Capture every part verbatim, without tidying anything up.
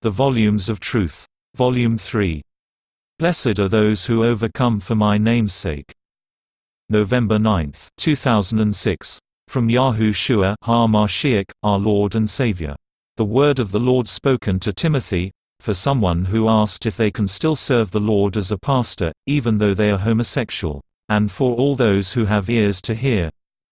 The Volumes of Truth. Volume three. Blessed are those who overcome for my name's sake. November ninth, two thousand six. From Yahushua HaMashiach, our Lord and Savior. The word of the Lord spoken to Timothy, for someone who asked if they can still serve the Lord as a pastor, even though they are homosexual, and for all those who have ears to hear.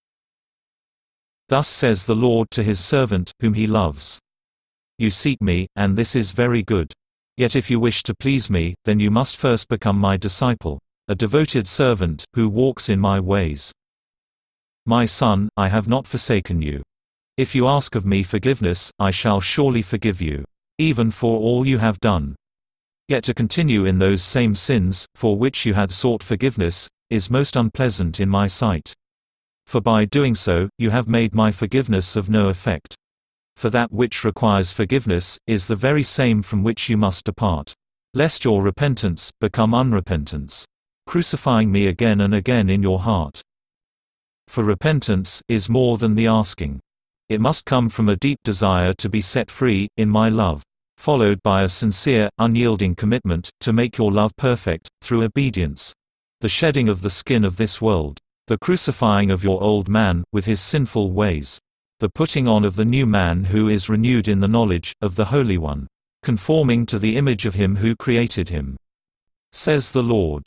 Thus says the Lord to his servant, whom he loves. You seek me, and this is very good. Yet if you wish to please me, then you must first become my disciple, a devoted servant, who walks in my ways. My son, I have not forsaken you. If you ask of me forgiveness, I shall surely forgive you, even for all you have done. Yet to continue in those same sins, for which you had sought forgiveness, is most unpleasant in my sight. For by doing so, you have made my forgiveness of no effect. For that which requires forgiveness, is the very same from which you must depart. Lest your repentance become unrepentance, crucifying me again and again in your heart. For repentance is more than the asking. It must come from a deep desire to be set free, in my love, followed by a sincere, unyielding commitment, to make your love perfect, through obedience. The shedding of the skin of this world. The crucifying of your old man, with his sinful ways. The putting on of the new man who is renewed in the knowledge of the Holy One, conforming to the image of him who created him. Says the Lord.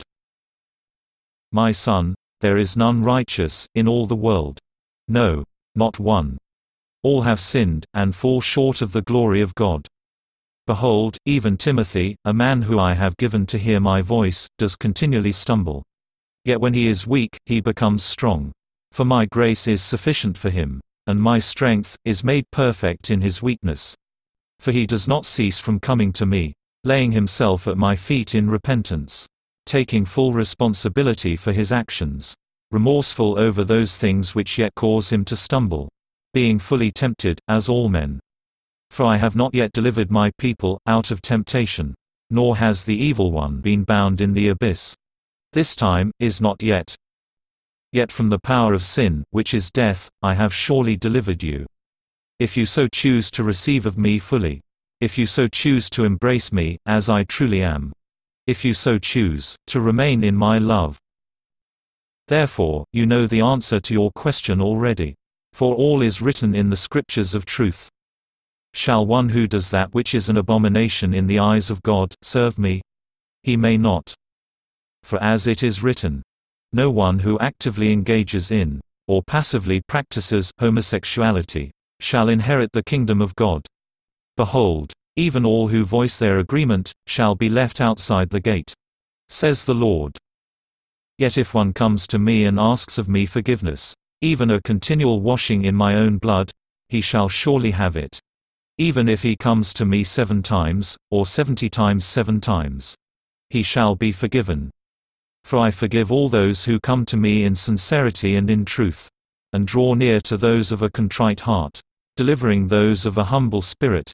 My son, there is none righteous in all the world. No, not one. All have sinned, and fall short of the glory of God. Behold, even Timothy, a man who I have given to hear my voice, does continually stumble. Yet when he is weak, he becomes strong. For my grace is sufficient for him, and my strength is made perfect in his weakness. For he does not cease from coming to me, laying himself at my feet in repentance, taking full responsibility for his actions, remorseful over those things which yet cause him to stumble, being fully tempted, as all men. For I have not yet delivered my people out of temptation, nor has the evil one been bound in the abyss. This time is not yet. Yet from the power of sin, which is death, I have surely delivered you. If you so choose to receive of me fully. If you so choose to embrace me, as I truly am. If you so choose, to remain in my love. Therefore, you know the answer to your question already. For all is written in the scriptures of truth. Shall one who does that which is an abomination in the eyes of God, serve me? He may not. For as it is written, no one who actively engages in, or passively practices, homosexuality, shall inherit the kingdom of God. Behold, even all who voice their agreement, shall be left outside the gate. Says the Lord. Yet if one comes to me and asks of me forgiveness, even a continual washing in my own blood, he shall surely have it. Even if he comes to me seven times, or seventy times seven times, he shall be forgiven. For I forgive all those who come to me in sincerity and in truth, and draw near to those of a contrite heart, delivering those of a humble spirit.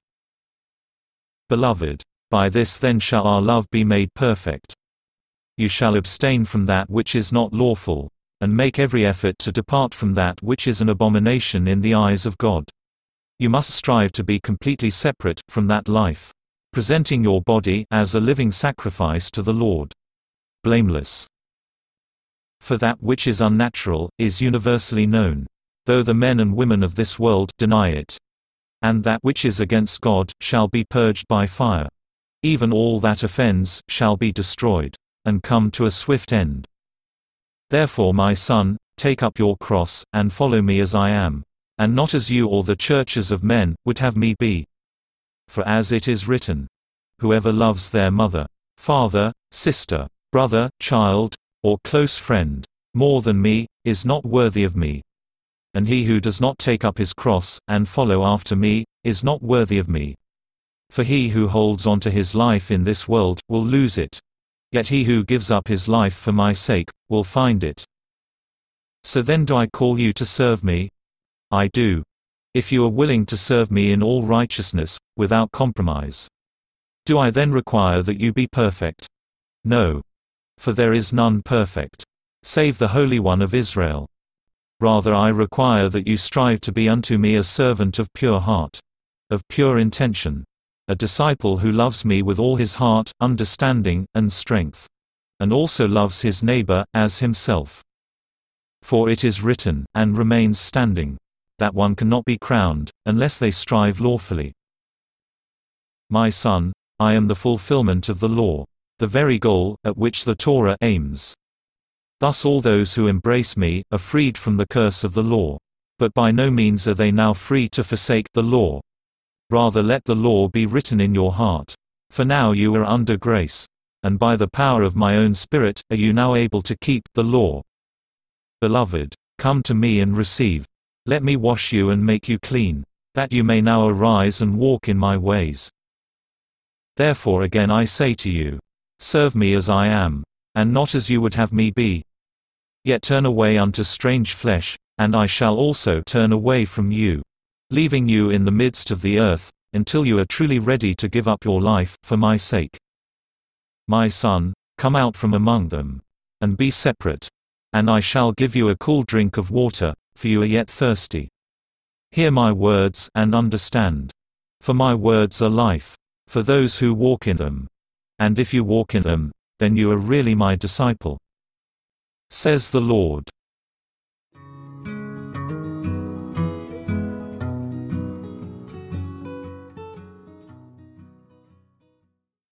Beloved, by this then shall our love be made perfect. You shall abstain from that which is not lawful, and make every effort to depart from that which is an abomination in the eyes of God. You must strive to be completely separate from that life, presenting your body as a living sacrifice to the Lord, blameless. For that which is unnatural is universally known, though the men and women of this world deny it. And that which is against God shall be purged by fire. Even all that offends shall be destroyed, and come to a swift end. Therefore my son, take up your cross, and follow me as I am, and not as you or the churches of men would have me be. For as it is written, whoever loves their mother, father, sister, brother, child, or close friend, more than me, is not worthy of me. And he who does not take up his cross, and follow after me, is not worthy of me. For he who holds on to his life in this world, will lose it. Yet he who gives up his life for my sake, will find it. So then do I call you to serve me? I do. If you are willing to serve me in all righteousness, without compromise. Do I then require that you be perfect? No. For there is none perfect, save the Holy One of Israel. Rather I require that you strive to be unto me a servant of pure heart, of pure intention, a disciple who loves me with all his heart, understanding, and strength. And also loves his neighbor, as himself. For it is written, and remains standing, that one cannot be crowned, unless they strive lawfully. My son, I am the fulfillment of the law, the very goal at which the Torah aims. Thus all those who embrace me are freed from the curse of the law. But by no means are they now free to forsake the law. Rather let the law be written in your heart. For now you are under grace. And by the power of my own Spirit, are you now able to keep the law. Beloved, come to me and receive. Let me wash you and make you clean, that you may now arise and walk in my ways. Therefore again I say to you, serve me as I am, and not as you would have me be. Yet turn away unto strange flesh, and I shall also turn away from you, leaving you in the midst of the earth, until you are truly ready to give up your life, for my sake. My son, come out from among them, and be separate. And I shall give you a cool drink of water, for you are yet thirsty. Hear my words, and understand. For my words are life, for those who walk in them. And if you walk in them, then you are really my disciple, says the Lord.